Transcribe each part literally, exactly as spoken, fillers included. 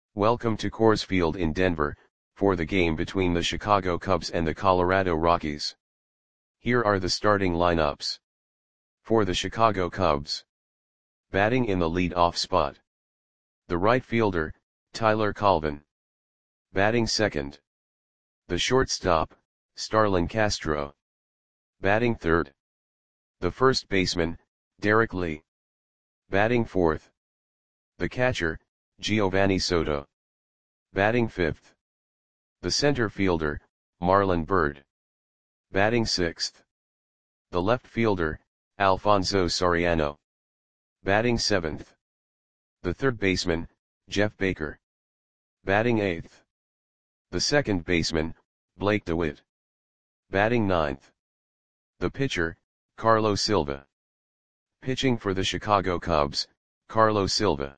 Welcome to Coors Field in Denver, for the game between the Chicago Cubs and the Colorado Rockies. Here are the starting lineups. For the Chicago Cubs. Batting in the lead-off spot. The right fielder, Tyler Colvin. Batting second. The shortstop, Starlin Castro. Batting third. The first baseman, Derek Lee. Batting fourth. The catcher, Giovanni Soto. Batting fifth. The center fielder, Marlon Byrd. Batting sixth. The left fielder, Alfonso Soriano. Batting seventh. The third baseman, Jeff Baker. Batting eighth. The second baseman, Blake DeWitt. Batting ninth. The pitcher, Carlos Silva. Pitching for the Chicago Cubs, Carlos Silva.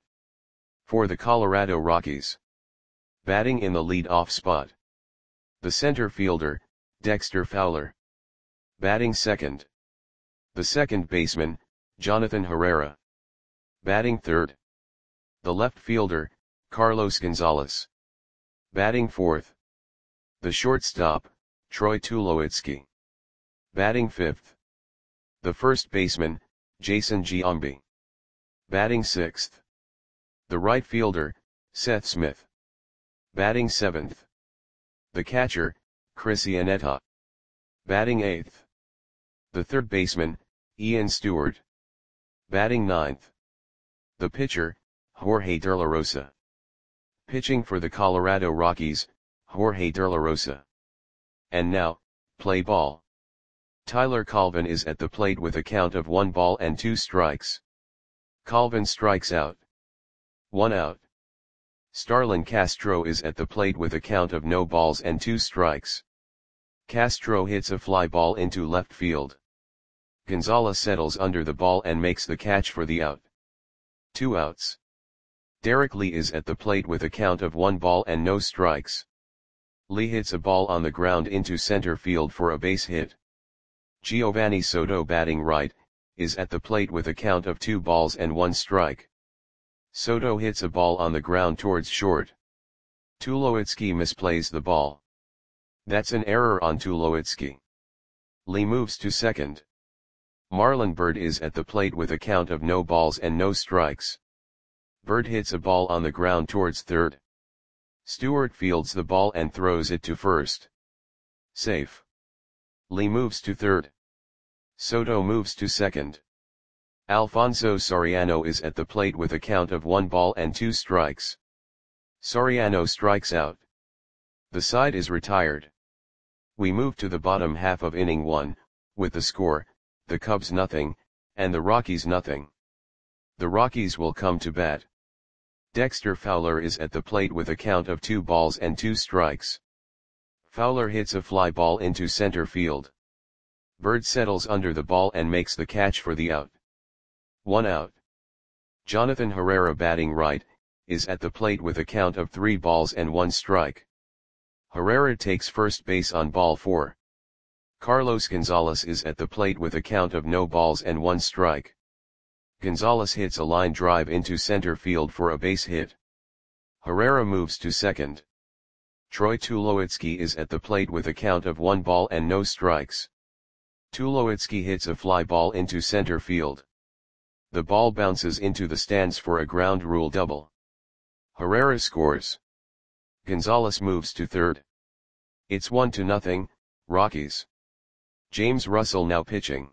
For the Colorado Rockies. Batting in the lead-off spot. The center fielder, Dexter Fowler. Batting second. The second baseman, Jonathan Herrera. Batting third. The left fielder, Carlos Gonzalez. Batting fourth. The shortstop, Troy Tulowitzki. Batting fifth. The first baseman, Jason Giambi. Batting sixth. The right fielder, Seth Smith. Batting seventh. The catcher, Chris Iannetta. Batting eighth. The third baseman, Ian Stewart. Batting ninth. The pitcher, Jorge De La Rosa. Pitching for the Colorado Rockies, Jorge De La Rosa. And now, play ball. Tyler Colvin is at the plate with a count of one ball and two strikes. Colvin strikes out. One out. Starlin Castro is at the plate with a count of no balls and two strikes. Castro hits a fly ball into left field. Gonzalez settles under the ball and makes the catch for the out. Two outs. Derek Lee is at the plate with a count of one ball and no strikes. Lee hits a ball on the ground into center field for a base hit. Giovanni Soto, batting right, is at the plate with a count of two balls and one strike. Soto hits a ball on the ground towards short. Tulowitzki misplays the ball. That's an error on Tulowitzki. Lee moves to second. Marlon Byrd is at the plate with a count of no balls and no strikes. Byrd hits a ball on the ground towards third. Stewart fields the ball and throws it to first. Safe. Lee moves to third. Soto moves to second. Alfonso Soriano is at the plate with a count of one ball and two strikes. Soriano strikes out. The side is retired. We move to the bottom half of inning one, with the score, the Cubs nothing, and the Rockies nothing. The Rockies will come to bat. Dexter Fowler is at the plate with a count of two balls and two strikes. Fowler hits a fly ball into center field. Byrd settles under the ball and makes the catch for the out. One out. Jonathan Herrera, batting right, is at the plate with a count of three balls and one strike. Herrera takes first base on ball four. Carlos Gonzalez is at the plate with a count of no balls and one strike. Gonzalez hits a line drive into center field for a base hit. Herrera moves to second. Troy Tulowitzki is at the plate with a count of one ball and no strikes. Tulowitzki hits a fly ball into center field. The ball bounces into the stands for a ground rule double. Herrera scores. Gonzalez moves to third. It's one to nothing, Rockies. James Russell now pitching.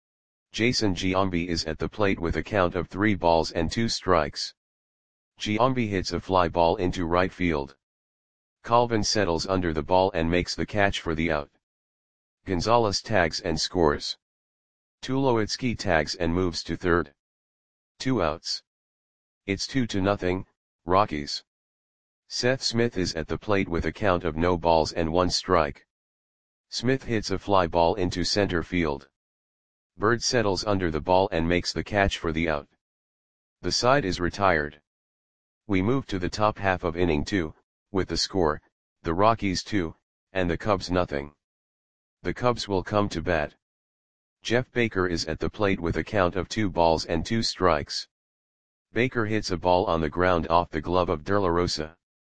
Jason Giambi is at the plate with a count of three balls and two strikes. Giambi hits a fly ball into right field. Colvin settles under the ball and makes the catch for the out. Gonzalez tags and scores. Tulowitzki tags and moves to third. Two outs. It's two to nothing, Rockies. Seth Smith is at the plate with a count of no balls and one strike. Smith hits a fly ball into center field. Byrd settles under the ball and makes the catch for the out. The side is retired. We move to the top half of inning two, with the score, the Rockies two, and the Cubs nothing. The Cubs will come to bat. Jeff Baker is at the plate with a count of two balls and two strikes. Baker hits a ball on the ground off the glove of De La Rosa.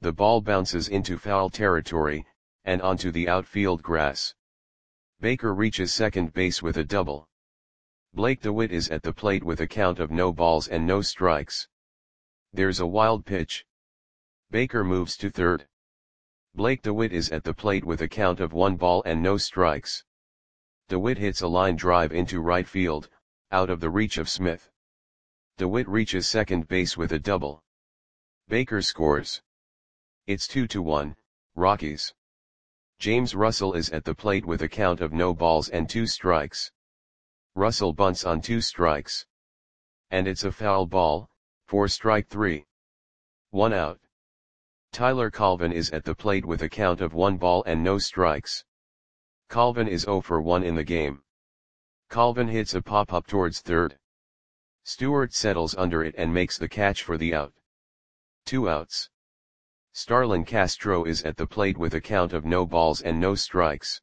The ball bounces into foul territory, and onto the outfield grass. Baker reaches second base with a double. Blake DeWitt is at the plate with a count of no balls and no strikes. There's a wild pitch. Baker moves to third. Blake DeWitt is at the plate with a count of one ball and no strikes. DeWitt hits a line drive into right field, out of the reach of Smith. DeWitt reaches second base with a double. Baker scores. It's two to one, Rockies. James Russell is at the plate with a count of no balls and two strikes. Russell bunts on two strikes. And it's a foul ball, for strike three. One out. Tyler Colvin is at the plate with a count of one ball and no strikes. Colvin is zero for one in the game. Colvin hits a pop-up towards third. Stewart settles under it and makes the catch for the out. Two outs. Starlin Castro is at the plate with a count of no balls and no strikes.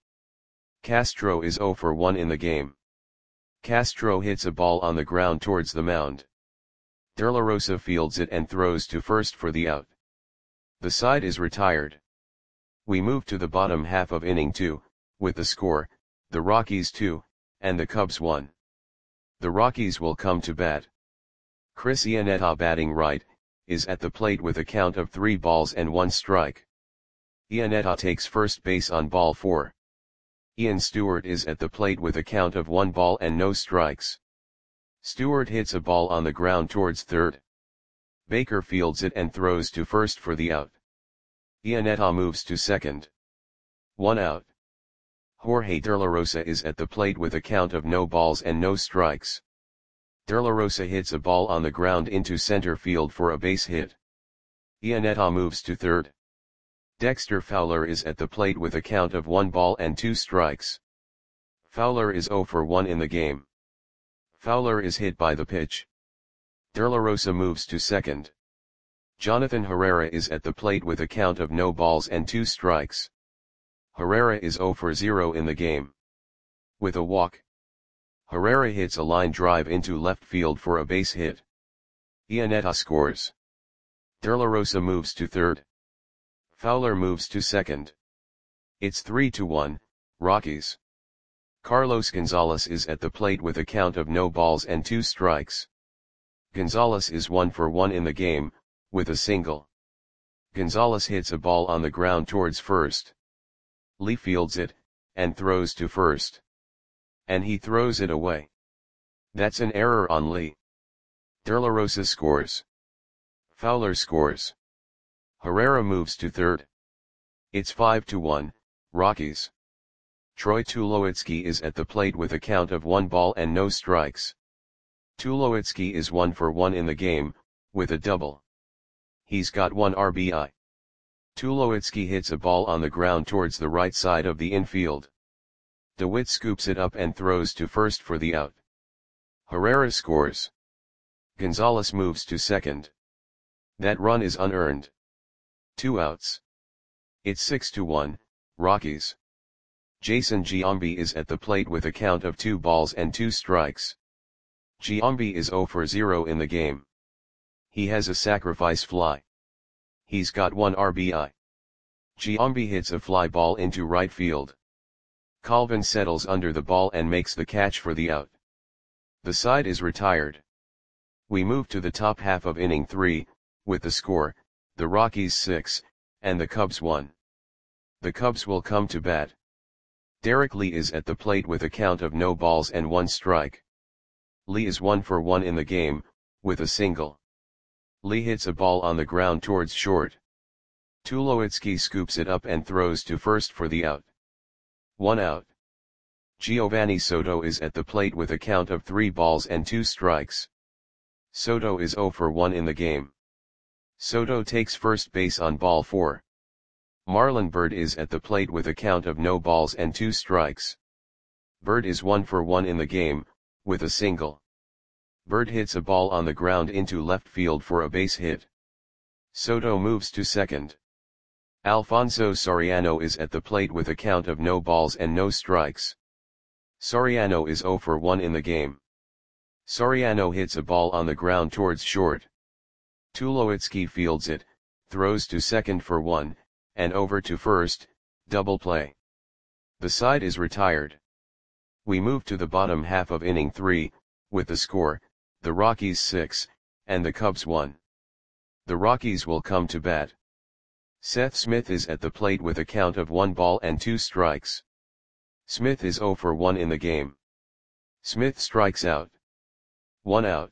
Castro is zero for one in the game. Castro hits a ball on the ground towards the mound. De La Rosa fields it and throws to first for the out. The side is retired. We move to the bottom half of inning two, with the score, the Rockies two, and the Cubs one. The Rockies will come to bat. Chris Iannetta, batting right, is at the plate with a count of three balls and one strike. Iannetta takes first base on ball four. Ian Stewart is at the plate with a count of one ball and no strikes. Stewart hits a ball on the ground towards third. Baker fields it and throws to first for the out. Iannetta moves to second. One out. Jorge De La Rosa is at the plate with a count of no balls and no strikes. De La Rosa hits a ball on the ground into center field for a base hit. Iannetta moves to third. Dexter Fowler is at the plate with a count of one ball and two strikes. Fowler is zero for one in the game. Fowler is hit by the pitch. De La Rosa moves to second. Jonathan Herrera is at the plate with a count of no balls and two strikes. Herrera is zero for zero in the game. With a walk. Herrera hits a line drive into left field for a base hit. Iannetta scores. De La Rosa moves to third. Fowler moves to second. It's three to one, Rockies. Carlos Gonzalez is at the plate with a count of no balls and two strikes. Gonzalez is one for one in the game, with a single. Gonzalez hits a ball on the ground towards first. Lee fields it, and throws to first. And he throws it away. That's an error on Lee. De La Rosa scores. Fowler scores. Herrera moves to third. It's five to one, Rockies. Troy Tulowitzki is at the plate with a count of one ball and no strikes. Tulowitzki is one for one in the game, with a double. He's got one R B I. Tulowitzki hits a ball on the ground towards the right side of the infield. DeWitt scoops it up and throws to first for the out. Herrera scores. Gonzalez moves to second. That run is unearned. Two outs. It's six to one, Rockies. Jason Giambi is at the plate with a count of two balls and two strikes. Giambi is zero for zero in the game. He has a sacrifice fly. He's got one R B I. Giambi hits a fly ball into right field. Colvin settles under the ball and makes the catch for the out. The side is retired. We move to the top half of inning three, with the score, the Rockies six, and the Cubs one. The Cubs will come to bat. Derek Lee is at the plate with a count of no balls and one strike. Lee is one for one in the game, with a single. Lee hits a ball on the ground towards short. Tulowitzki scoops it up and throws to first for the out. One out. Giovanni Soto is at the plate with a count of three balls and two strikes. Soto is zero for one in the game. Soto takes first base on ball four. Marlon Byrd is at the plate with a count of no balls and two strikes. Byrd is one for one in the game, with a single. Byrd hits a ball on the ground into left field for a base hit. Soto moves to second. Alfonso Soriano is at the plate with a count of no balls and no strikes. Soriano is zero for one in the game. Soriano hits a ball on the ground towards short. Tulowitzki fields it, throws to second for one, and over to first, double play. The side is retired. We move to the bottom half of inning three, with the score, the Rockies six, and the Cubs one. The Rockies will come to bat. Seth Smith is at the plate with a count of one ball and two strikes. Smith is zero for one in the game. Smith strikes out. One out.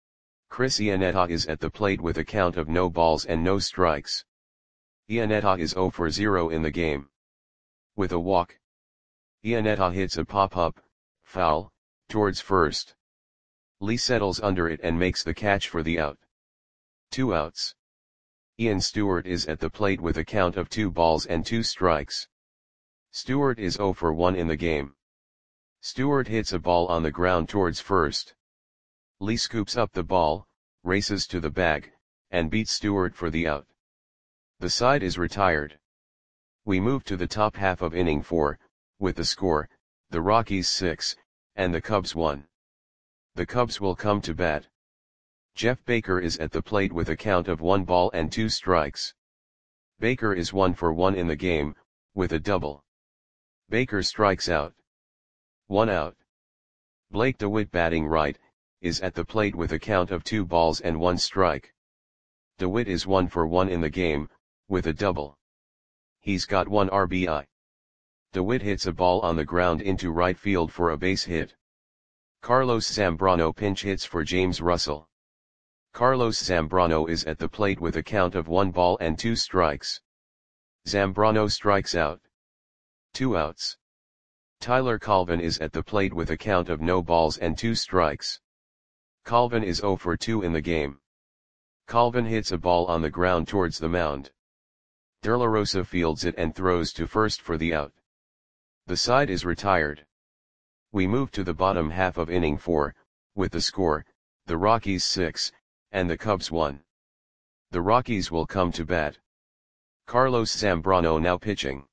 Chris Iannetta is at the plate with a count of no balls and no strikes. Iannetta is zero for zero in the game. With a walk. Iannetta hits a pop-up, foul, towards first. Lee settles under it and makes the catch for the out. Two outs. Ian Stewart is at the plate with a count of two balls and two strikes. Stewart is zero for one in the game. Stewart hits a ball on the ground towards first. Lee scoops up the ball, races to the bag, and beats Stewart for the out. The side is retired. We move to the top half of inning four, with the score, the Rockies six, and the Cubs one. The Cubs will come to bat. Jeff Baker is at the plate with a count of one ball and two strikes. Baker is one for one in the game, with a double. Baker strikes out. One out. Blake DeWitt, batting right, is at the plate with a count of two balls and one strike. DeWitt is one for one in the game, with a double. He's got one R B I. DeWitt hits a ball on the ground into right field for a base hit. Carlos Zambrano pinch hits for James Russell. Carlos Zambrano is at the plate with a count of one ball and two strikes. Zambrano strikes out. Two outs. Tyler Colvin is at the plate with a count of no balls and two strikes. Colvin is zero for two in the game. Colvin hits a ball on the ground towards the mound. De La Rosa fields it and throws to first for the out. The side is retired. We move to the bottom half of inning four, with the score, the Rockies six, and the Cubs one. The Rockies will come to bat. Carlos Zambrano now pitching.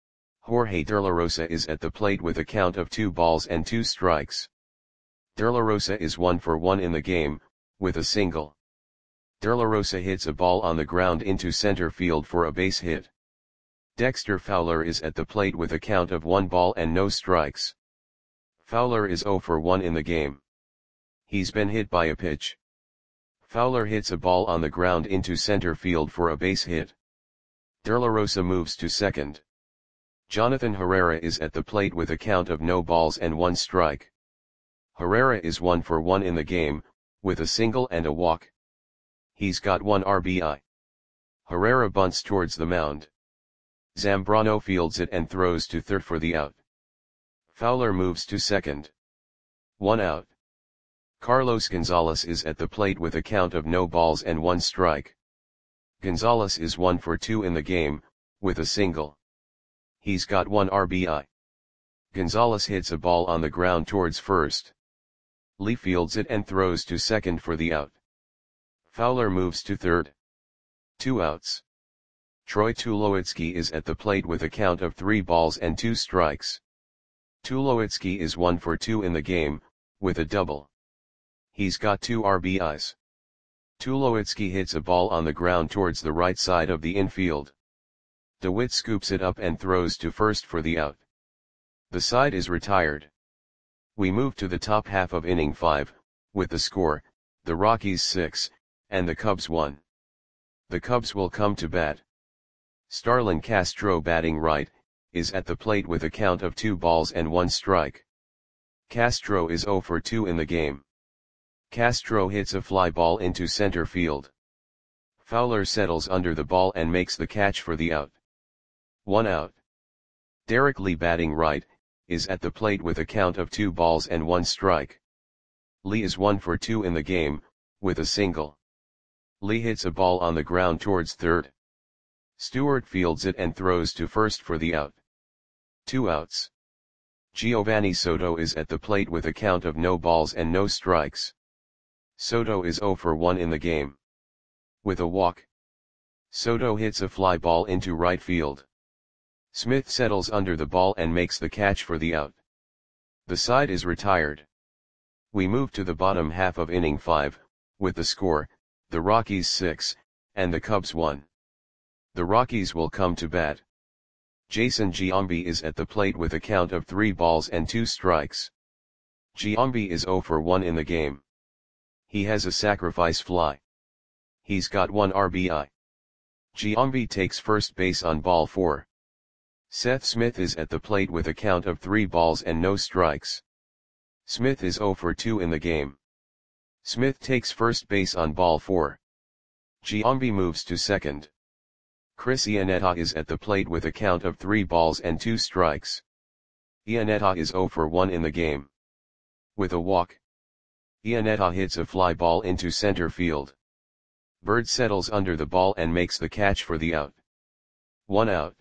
Jorge De La Rosa is at the plate with a count of two balls and two strikes. De La Rosa is one for one in the game, with a single. De La Rosa hits a ball on the ground into center field for a base hit. Dexter Fowler is at the plate with a count of one ball and no strikes. Fowler is zero for one in the game. He's been hit by a pitch. Fowler hits a ball on the ground into center field for a base hit. De La Rosa moves to second. Jonathan Herrera is at the plate with a count of no balls and one strike. Herrera is one for one in the game, with a single and a walk. He's got one R B I. Herrera bunts towards the mound. Zambrano fields it and throws to third for the out. Fowler moves to second. One out. Carlos Gonzalez is at the plate with a count of no balls and one strike. Gonzalez is one for two in the game, with a single. He's got one R B I. Gonzalez hits a ball on the ground towards first. Lee fields it and throws to second for the out. Fowler moves to third. Two outs. Troy Tulowitzki is at the plate with a count of three balls and two strikes. Tulowitzki is one for two in the game, with a double. He's got two R B Is. Tulowitzki hits a ball on the ground towards the right side of the infield. DeWitt scoops it up and throws to first for the out. The side is retired. We move to the top half of inning five, with the score, the Rockies six, and the Cubs one. The Cubs will come to bat. Starlin Castro, batting right, is at the plate with a count of two balls and one strike. Castro is zero for two in the game. Castro hits a fly ball into center field. Fowler settles under the ball and makes the catch for the out. One out. Derek Lee, batting right, is at the plate with a count of two balls and one strike. Lee is one for two in the game, with a single. Lee hits a ball on the ground towards third. Stewart fields it and throws to first for the out. Two outs. Giovanni Soto is at the plate with a count of no balls and no strikes. Soto is zero for one in the game. With a walk. Soto hits a fly ball into right field. Smith settles under the ball and makes the catch for the out. The side is retired. We move to the bottom half of inning five, with the score, the Rockies six, and the Cubs one. The Rockies will come to bat. Jason Giambi is at the plate with a count of three balls and two strikes. Giambi is zero for one in the game. He has a sacrifice fly. He's got one R B I. Giambi takes first base on ball four. Seth Smith is at the plate with a count of three balls and no strikes. Smith is zero for two in the game. Smith takes first base on ball four. Giambi moves to second. Chris Iannetta is at the plate with a count of three balls and two strikes. Iannetta is zero for one in the game. With a walk, Iannetta hits a fly ball into center field. Bird settles under the ball and makes the catch for the out. One out.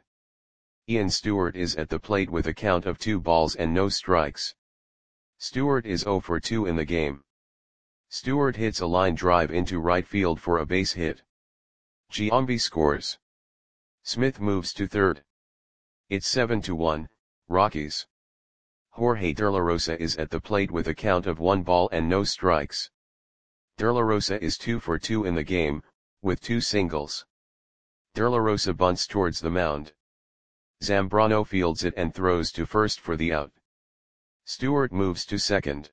Ian Stewart is at the plate with a count of two balls and no strikes. Stewart is zero for two in the game. Stewart hits a line drive into right field for a base hit. Giambi scores. Smith moves to third. It's seven to one, Rockies. Jorge De La Rosa is at the plate with a count of one ball and no strikes. De La Rosa is two for two in the game, with two singles. De La Rosa bunts towards the mound. Zambrano fields it and throws to first for the out. Stewart moves to second.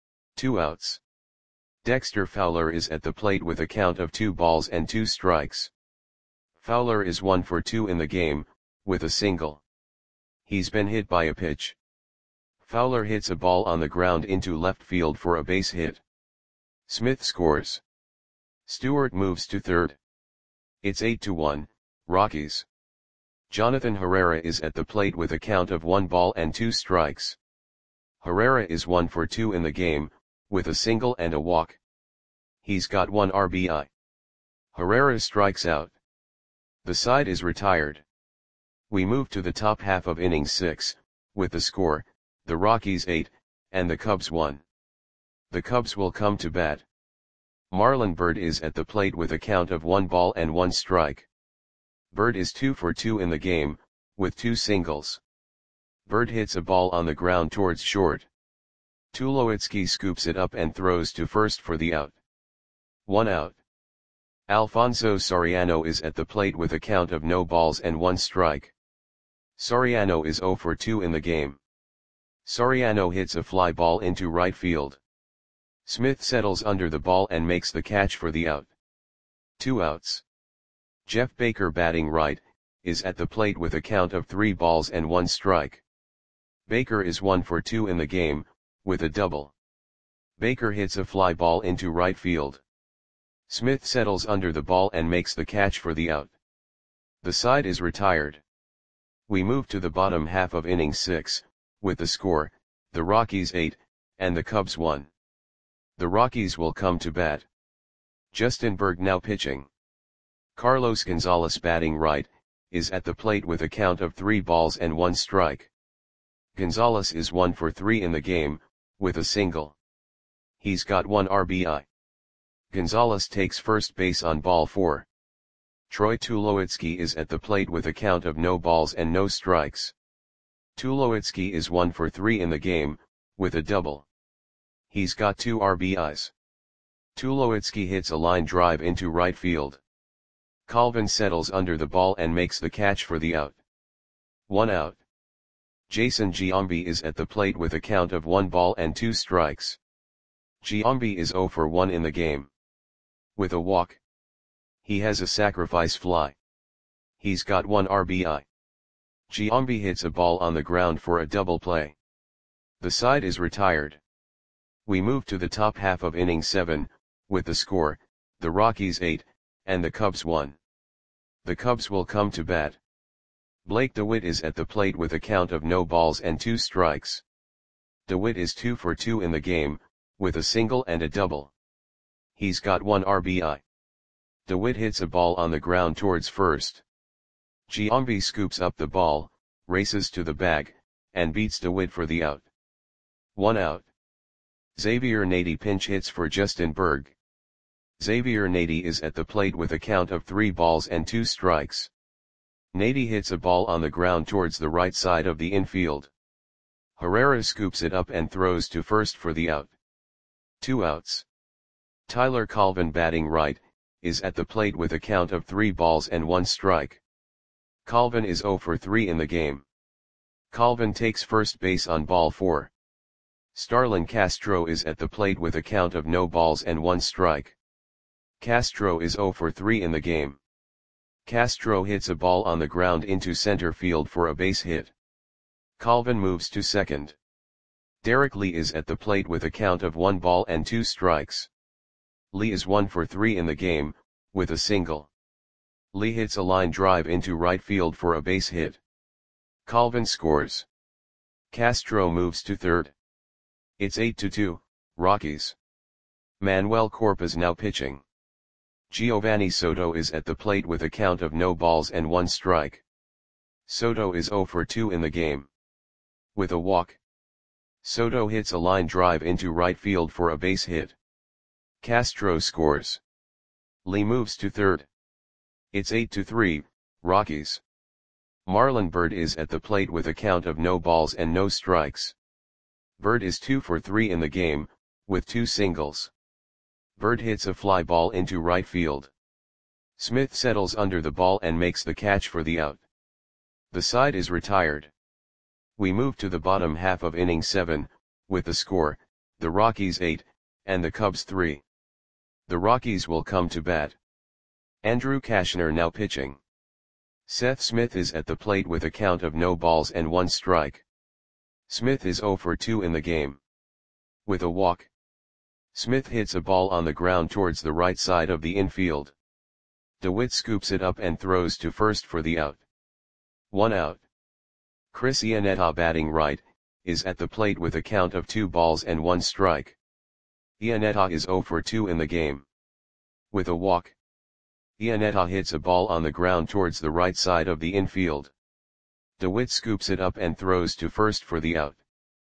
Two outs. Dexter Fowler is at the plate with a count of two balls and two strikes. Fowler is one for two in the game, with a single. He's been hit by a pitch. Fowler hits a ball on the ground into left field for a base hit. Smith scores. Stewart moves to third. It's eight to one, Rockies. Jonathan Herrera is at the plate with a count of one ball and two strikes. Herrera is one for two in the game, with a single and a walk. He's got one R B I. Herrera strikes out. The side is retired. We move to the top half of inning six, with the score, the Rockies eight, and the Cubs one. The Cubs will come to bat. Marlon Byrd is at the plate with a count of one ball and one strike. Byrd is two for two in the game, with two singles. Byrd hits a ball on the ground towards short. Tulowitzki scoops it up and throws to first for the out. One out. Alfonso Soriano is at the plate with a count of no balls and one strike. Soriano is zero for two in the game. Soriano hits a fly ball into right field. Smith settles under the ball and makes the catch for the out. Two outs. Jeff Baker, batting right, is at the plate with a count of three balls and one strike. Baker is one for two in the game, with a double. Baker hits a fly ball into right field. Smith settles under the ball and makes the catch for the out. The side is retired. We move to the bottom half of inning six, with the score, the Rockies eight, and the Cubs one. The Rockies will come to bat. Justin Berg now pitching. Carlos Gonzalez, batting right, is at the plate with a count of three balls and one strike. Gonzalez is one for three in the game, with a single. He's got one R B I. Gonzalez takes first base on ball four. Troy Tulowitzki is at the plate with a count of no balls and no strikes. Tulowitzki is one for three in the game, with a double. He's got two R B Is. Tulowitzki hits a line drive into right field. Colvin settles under the ball and makes the catch for the out. One out. Jason Giambi is at the plate with a count of one ball and two strikes. Giambi is zero for one in the game. With a walk. He has a sacrifice fly. He's got one R B I. Giambi hits a ball on the ground for a double play. The side is retired. We move to the top half of inning seven, with the score, the Rockies eight, and the Cubs one. The Cubs will come to bat. Blake DeWitt is at the plate with a count of no balls and two strikes. DeWitt is two for two in the game, with a single and a double. He's got one R B I. DeWitt hits a ball on the ground towards first. Giambi scoops up the ball, races to the bag, and beats DeWitt for the out. One out. Xavier Nady pinch hits for Justin Berg. Xavier Nady is at the plate with a count of three balls and two strikes. Nady hits a ball on the ground towards the right side of the infield. Herrera scoops it up and throws to first for the out. Two outs. Tyler Colvin, batting right, is at the plate with a count of three balls and one strike. Colvin is zero for three in the game. Colvin takes first base on ball four. Starlin Castro is at the plate with a count of no balls and one strike. Castro is zero for three in the game. Castro hits a ball on the ground into center field for a base hit. Colvin moves to second. Derek Lee is at the plate with a count of one ball and two strikes. Lee is one for three in the game, with a single. Lee hits a line drive into right field for a base hit. Colvin scores. Castro moves to third. It's eight to two, Rockies. Manuel Corpus now pitching. Giovanni Soto is at the plate with a count of no balls and one strike. Soto is zero for two in the game. With a walk. Soto hits a line drive into right field for a base hit. Castro scores. Lee moves to third. It's eight to three, Rockies. Marlon Byrd is at the plate with a count of no balls and no strikes. Byrd is two for three in the game, with two singles. Byrd hits a fly ball into right field. Smith settles under the ball and makes the catch for the out. The side is retired. We move to the bottom half of inning seven, with the score, the Rockies eight, and the Cubs three. The Rockies will come to bat. Andrew Cashner now pitching. Seth Smith is at the plate with a count of no balls and one strike. Smith is zero for two in the game. With a walk. Smith hits a ball on the ground towards the right side of the infield. DeWitt scoops it up and throws to first for the out. One out. Chris Iannetta batting right, is at the plate with a count of two balls and one strike. Iannetta is zero for two in the game. With a walk. Iannetta hits a ball on the ground towards the right side of the infield. DeWitt scoops it up and throws to first for the out.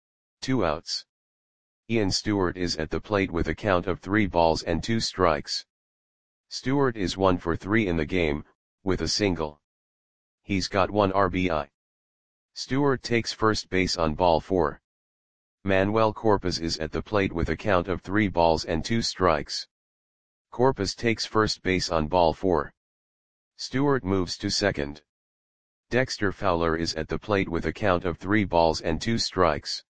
Two outs. Ian Stewart is at the plate with a count of three balls and two strikes. Stewart is one for three in the game, with a single. He's got one R B I. Stewart takes first base on ball four. Manuel Corpus is at the plate with a count of three balls and two strikes. Corpus takes first base on ball four. Stewart moves to second. Dexter Fowler is at the plate with a count of three balls and two strikes.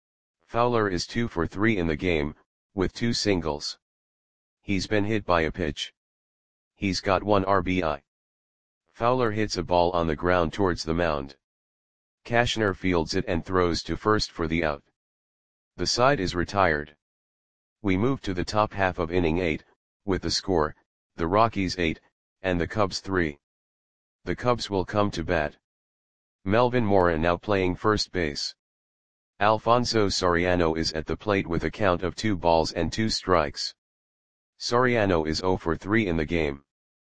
Fowler is two for three in the game, with two singles. He's been hit by a pitch. He's got one R B I. Fowler hits a ball on the ground towards the mound. Cashner fields it and throws to first for the out. The side is retired. We move to the top half of inning eight, with the score, the Rockies eight, and the Cubs three. The Cubs will come to bat. Melvin Mora now playing first base. Alfonso Soriano is at the plate with a count of two balls and two strikes. Soriano is zero for three in the game.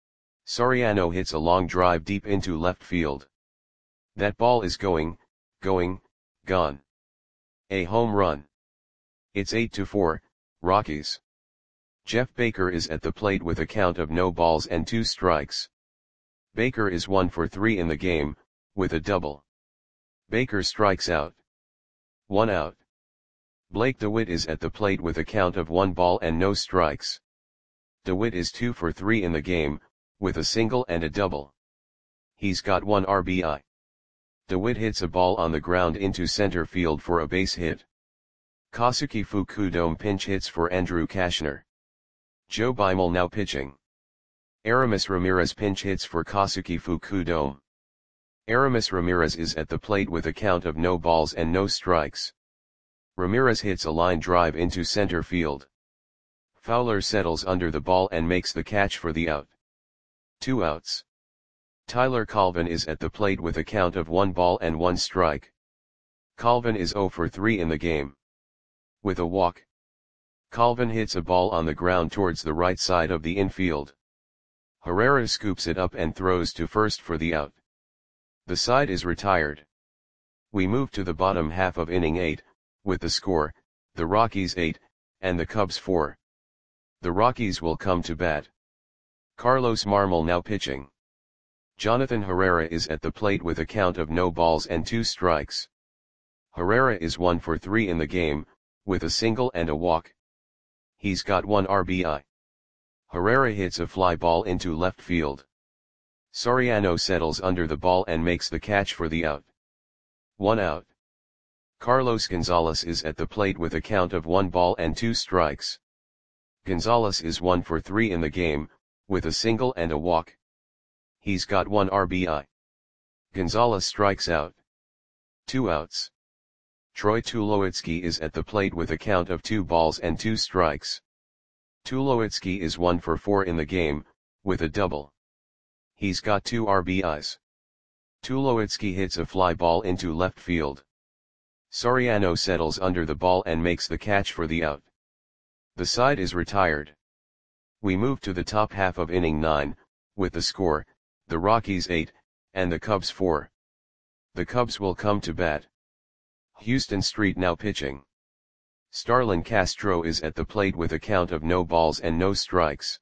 Soriano hits a long drive deep into left field. That ball is going, going, gone. A home run. It's eight to four, Rockies. Jeff Baker is at the plate with a count of no balls and two strikes. Baker is one for three in the game, with a double. Baker strikes out. One out. Blake DeWitt is at the plate with a count of one ball and no strikes. DeWitt is two for three in the game, with a single and a double. He's got one R B I. DeWitt hits a ball on the ground into center field for a base hit. Kazuki Fukudome pinch hits for Andrew Cashner. Joe Beimel now pitching. Aramis Ramirez pinch hits for Kazuki Fukudome. Aramis Ramirez is at the plate with a count of no balls and no strikes. Ramirez hits a line drive into center field. Fowler settles under the ball and makes the catch for the out. Two outs. Tyler Colvin is at the plate with a count of one ball and one strike. Colvin is zero for three in the game. With a walk. Colvin hits a ball on the ground towards the right side of the infield. Herrera scoops it up and throws to first for the out. The side is retired. We move to the bottom half of inning eight, with the score, the Rockies eight, and the Cubs four. The Rockies will come to bat. Carlos Marmol now pitching. Jonathan Herrera is at the plate with a count of no balls and two strikes. Herrera is one for three in the game, with a single and a walk. He's got one R B I. Herrera hits a fly ball into left field. Soriano settles under the ball and makes the catch for the out. One out. Carlos Gonzalez is at the plate with a count of one ball and two strikes. Gonzalez is one for three in the game, with a single and a walk. He's got one R B I. Gonzalez strikes out. Two outs. Troy Tulowitzki is at the plate with a count of two balls and two strikes. Tulowitzki is one for four in the game, with a double. He's got two R B Is. Tulowitzki hits a fly ball into left field. Soriano settles under the ball and makes the catch for the out. The side is retired. We move to the top half of inning nine, with the score, the Rockies eight, and the Cubs four. The Cubs will come to bat. Houston Street now pitching. Starlin Castro is at the plate with a count of no balls and no strikes.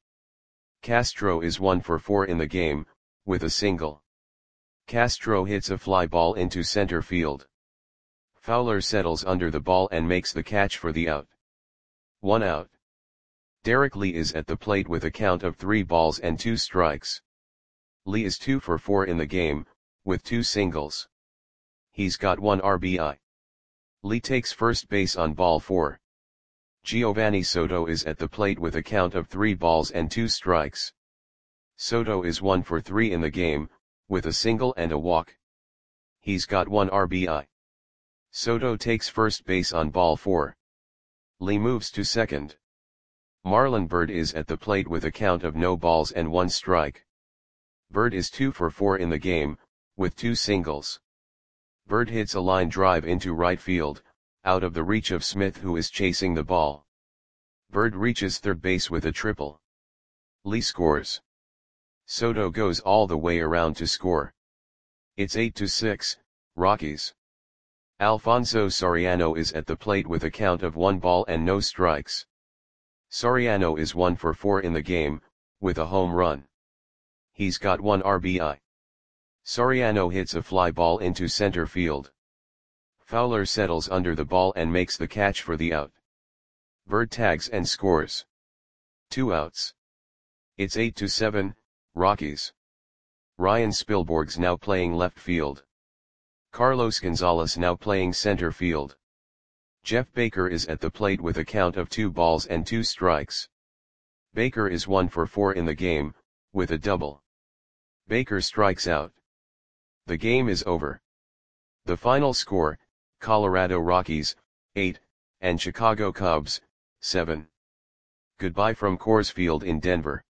Castro is one for four in the game, with a single. Castro hits a fly ball into center field. Fowler settles under the ball and makes the catch for the out. One out. Derek Lee is at the plate with a count of three balls and two strikes. Lee is two for four in the game, with two singles. He's got one R B I. Lee takes first base on ball four. Giovanni Soto is at the plate with a count of three balls and two strikes. Soto is one for three in the game, with a single and a walk. He's got one R B I. Soto takes first base on ball four. Lee moves to second. Marlon Byrd is at the plate with a count of no balls and one strike. Byrd is two for four in the game, with two singles. Byrd hits a line drive into right field, out of the reach of Smith, who is chasing the ball. Byrd reaches third base with a triple. Lee scores. Soto goes all the way around to score. It's eight to six, Rockies. Alfonso Soriano is at the plate with a count of one ball and no strikes. Soriano is one for four in the game, with a home run. He's got one R B I. Soriano hits a fly ball into center field. Fowler settles under the ball and makes the catch for the out. Byrd tags and scores. Two outs. It's eight to seven, Rockies. Ryan Spilborgh's now playing left field. Carlos Gonzalez now playing center field. Jeff Baker is at the plate with a count of two balls and two strikes. Baker is one for four in the game, with a double. Baker strikes out. The game is over. The final score, Colorado Rockies, eight, and Chicago Cubs, seven. Goodbye from Coors Field in Denver.